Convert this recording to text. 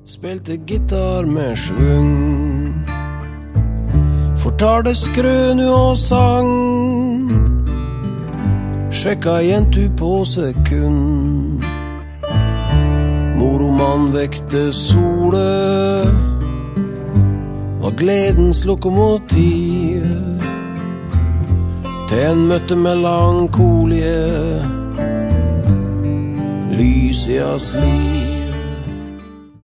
Spilte gitar med svung, fortalte skrønu og sang, sjekka jentu på sekund. Moromann vekte sole, var gledens lokomotiv, til en møtte melankolie, lys i hans liv.